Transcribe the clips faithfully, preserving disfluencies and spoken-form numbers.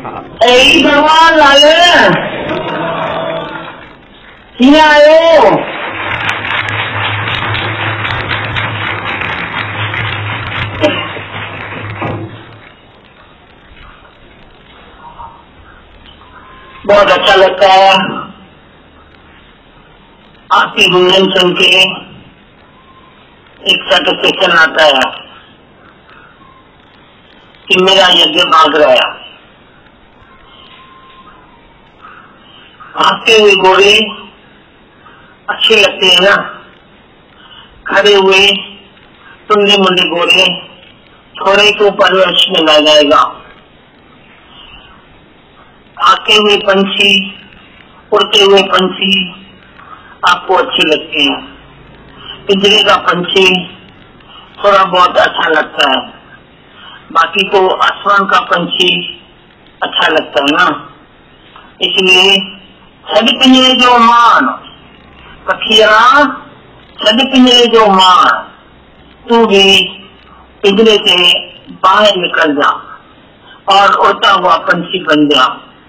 ऐ भगवान लाल किया आयो बहुत अच्छा लगता है आपकी गुंजन सुन के। एक सेटिस्फेक्शन आता है कि मेरा यज्ञ भाग रहा है। भागते हुए घोड़े अच्छे लगते हैं ना, खड़े हुए टुंडे मुंडे घोड़े थोड़े को परवरिश में ला जाएगा। भागते हुए पंछी, उड़ते हुए पंछी आपको अच्छे लगते हैं। पिंजरे का पंछी थोड़ा बहुत अच्छा लगता है, बाकी तो आसमान का पंछी अच्छा लगता है ना। इसलिए छड़ पिंजरे जो मान पखिया, छड़ पिंजरे जो मान, तू भी पिंजरे से बाहर निकल जा और उड़ता हुआ पंछी बन जा।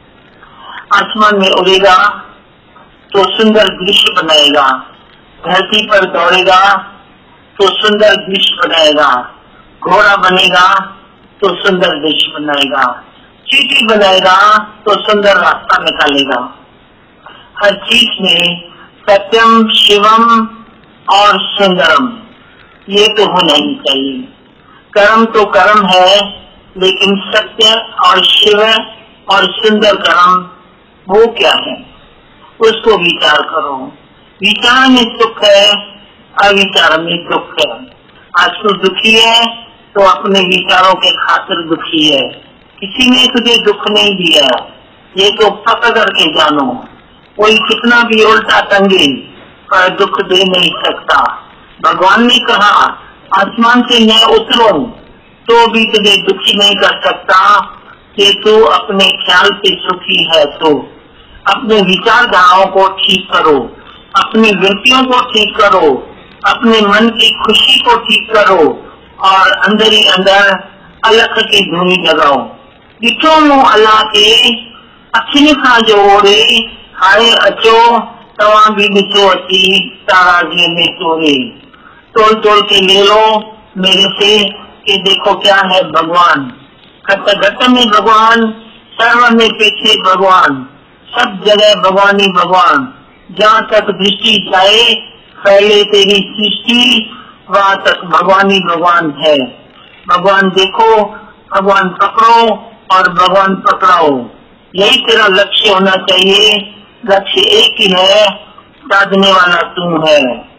आसमान में उड़ेगा तो सुंदर दृश्य बनाएगा, धरती पर दौड़ेगा तो सुंदर दृश्य बनाएगा, घोड़ा बनेगा तो सुंदर दृश्य बनाएगा, चींटी बनाएगा तो सुंदर रास्ता निकालेगा। हर चीज में सत्यम शिवम और सुंदरम ये तो होना ही चाहिए। कर्म तो कर्म है, लेकिन सत्य और शिव और सुंदर कर्म वो क्या है, उसको विचार करो। विचार में सुख है, अविचार में दुख है। आज तू दुखी है तो अपने विचारों के खातिर दुखी है। किसी ने तुझे दुख नहीं दिया, ये तो पकड़ करके जानो। कोई कितना भी उल्टा टंगे पर दुख दे नहीं सकता। भगवान ने कहा आसमान से मैं उतरूं तो भी तुझे दुखी नहीं कर सकता कि तू अपने ख्याल से सुखी है। तो अपने विचारधाराओं को ठीक करो, अपनी वृत्तियों को ठीक करो, अपने मन की खुशी को ठीक करो और अंदर ही अंदर अलग की धुनी लगाओ। दिखो मुँह अल्लाह के अखिन खां जोड़े हाणे अचो तव्हां भी ॾिसो अची ताराजीअ में चोरे। तोड़ तोड़ के ले लो मेरे से कि देखो क्या है भगवान। घट घट में भगवान, सर्व में पीछे भगवान, सब जगह भगवान ही भगवान। जहाँ तक दृष्टि जाए फैले तेरी सृष्टि, वहाँ तक भगवान ही भगवान है। भगवान देखो, भगवान पकड़ो और भगवान पकड़ाओ, यही तेरा लक्ष्य होना चाहिए। लक्ष्य एक ही है, साधने वाला तू है।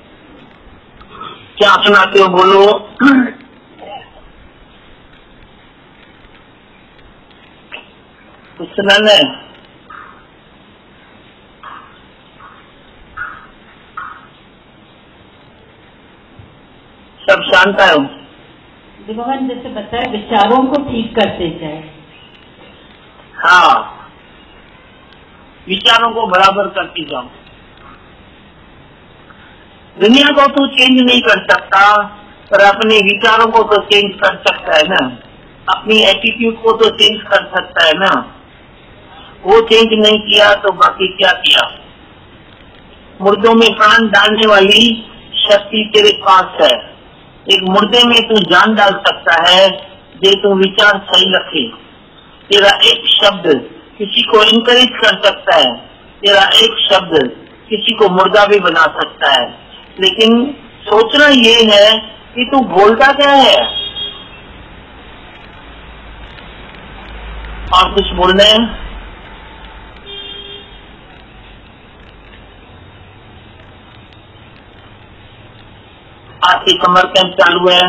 क्या सुनाते हो बोलो। कुछ सुनाना है? सब शांत है। भगवान जैसे बताया विचारों को ठीक करते जाए। हाँ, विचारों को बराबर करती जाओ। दुनिया को तू चेंज नहीं कर सकता, पर अपने विचारों को तो चेंज कर सकता है ना। अपनी एटीट्यूड को तो चेंज कर सकता है ना। वो चेंज नहीं किया तो बाकी क्या किया। मुर्दों में प्राण डालने वाली शक्ति तेरे पास है। एक मुर्दे में तू जान डाल सकता है जे तू विचार सही रखे। तेरा एक शब्द किसी को इनकरेज कर सकता है, तेरा एक शब्द किसी को मुर्दा भी बना सकता है। लेकिन सोचना ये है कि तू बोलता क्या है। और कुछ बोलना है? आज से समर कैंप चालू है।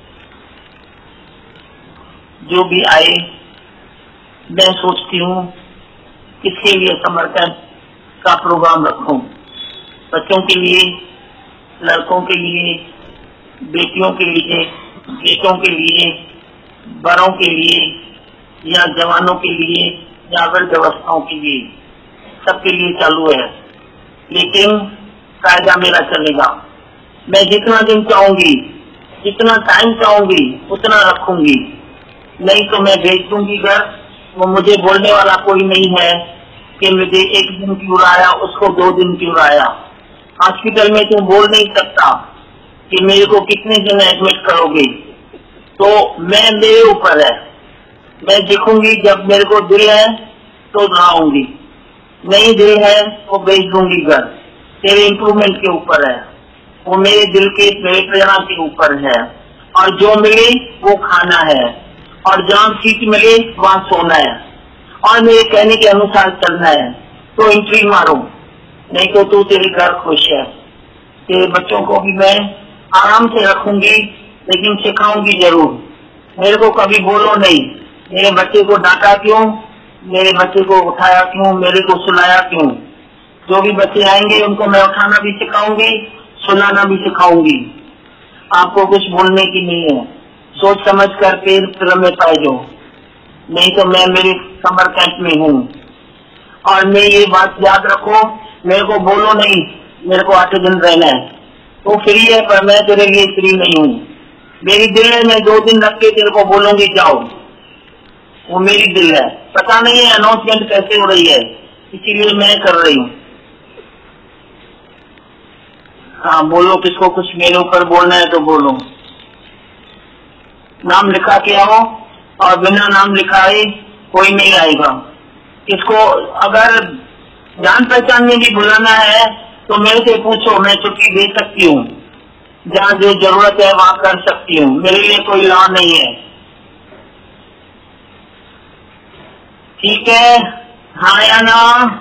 जो भी आए, मैं सोचती हूँ किसके लिए समर कैंप का प्रोग्राम रखूं। बच्चों के लिए, लड़कों के लिए, बेटियों के लिए, बेटों के लिए, बड़ों के लिए या जवानों के लिए या वृद्धावस्थाओं के लिए, सबके लिए चालू है। लेकिन कायदा मेरा चलेगा। मैं जितना दिन चाहूंगी, जितना टाइम चाहूंगी उतना रखूंगी। नहीं तो मैं भेज दूंगी घर वो मुझे बोलने वाला कोई नहीं है कि मुझे एक दिन क्यों आया, उसको दो दिन क्यों आया। हॉस्पिटल में तू बोल नहीं सकता कि मेरे को कितने दिन एडमिट करोगे, तो मैं मेरे ऊपर है। मैं दिखूंगी, जब मेरे को दिल है तो लाऊंगी, नहीं दिल है तो भेज दूंगी घर। तेरे इम्प्रूवमेंट के ऊपर है, वो मेरे दिल के मेरे प्रेरणा के ऊपर है। और जो मिले वो खाना है, और जहाँ सीट मिले वहाँ सोना है, और मेरे कहने के अनुसार चलना है। तो एंट्री मारो, नहीं तो तू तेरे घर खुश है। तेरे बच्चों को भी मैं आराम से रखूंगी, लेकिन सिखाऊंगी जरूर। मेरे को कभी बोलो नहीं मेरे बच्चे को डांटा क्यों, मेरे बच्चे को उठाया क्यों, मेरे को सुलाया क्यों। जो भी बच्चे आएंगे उनको मैं उठाना भी सिखाऊंगी, सुलाना भी सिखाऊंगी। आपको कुछ बोलने की नहीं है, सोच समझ कर फिर फिल्म में पाए जो, नहीं तो मैं मेरे समर कैंप में हूँ। और मैं ये बात याद रखो, मेरे को बोलो नहीं मेरे को आठ दिन रहना है, तो फ्री है, पर मैं तेरे लिए फ्री नहीं हूँ। मेरी दिल है, मैं दो दिन रख के तेरे को बोलूंगी जाओ, वो मेरी दिल है। पता नहीं है अनाउंसमेंट कैसे हो रही है, इसीलिए मैं कर रही हूँ। हाँ बोलो, किसको कुछ मेरे ऊपर बोलना है तो बोलो। नाम लिखा के आओ, और बिना नाम लिखाए कोई नहीं आएगा। किसको अगर जान पहचान में भी बुलाना है तो मेरे से पूछो, मैं छुट्टी दे सकती हूँ, जहाँ जो जरूरत है वहाँ कर सकती हूँ, मेरे लिए कोई लॉ नहीं है। ठीक है, हाँ या ना?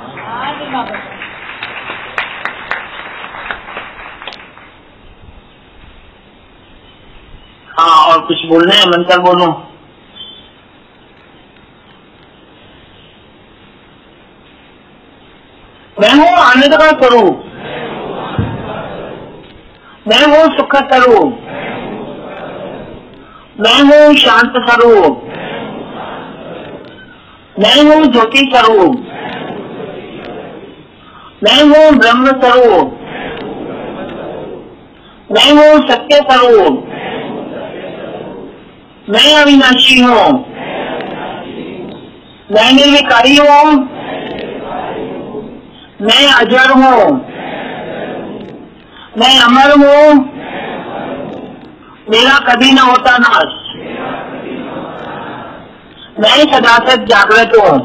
हाँ, और कुछ बोलना है मंत्र बोलो। मैं हूँ आनंद का स्वरूप, मैं हूँ सुख स्वरूप, मैं हूँ शांत स्वरूप, मैं हूँ ज्योति स्वरूप, मैं हूँ ब्रह्म स्वरूप, मैं हूँ सत्य स्वरूप, मैं अविनाशी हूँ, मैं निर्विकारी हूँ, मैं अजर हूँ, मैं अमर हूँ, मेरा कभी न होता नाश, मैं सदासत जागृत हूँ।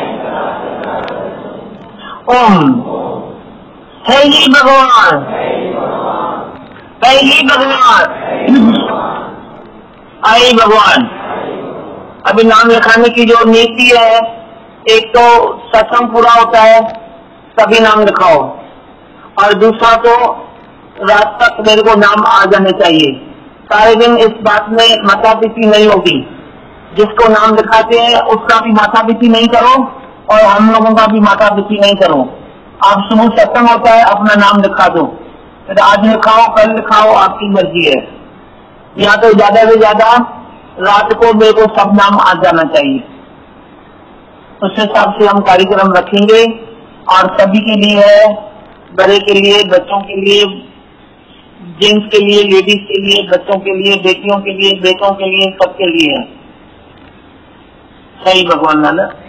ओम हे ही भगवान, हे ही भगवान, हे भगवान। अभी नाम लिखाने की जो नीति है, एक तो सत्संग पूरा होता है तभी नाम लिखाओ, और दूसरा तो रात तक मेरे को नाम आ जाने चाहिए। सारे दिन इस बात में माथापीची नहीं होगी। जिसको नाम लिखाते हैं उसका भी माथापीची नहीं करो, और हम लोगों का भी माथापीची नहीं करो। आप सुबह सत्संग होता है, अपना नाम लिखा दो, फिर आज लिखाओ कल लिखाओ, आपकी मर्जी है। या तो ज्यादा से ज्यादा रात को मेरे को सब नाम आ जाना चाहिए। उस हिसाब से हम कार्यक्रम रखेंगे, और सभी के लिए है, बड़े के लिए, बच्चों के लिए, जेंट्स के लिए, लेडीज के लिए, बच्चों के लिए, बेटियों के लिए, बेटों के लिए, सबके लिए है। सही भगवान नानक।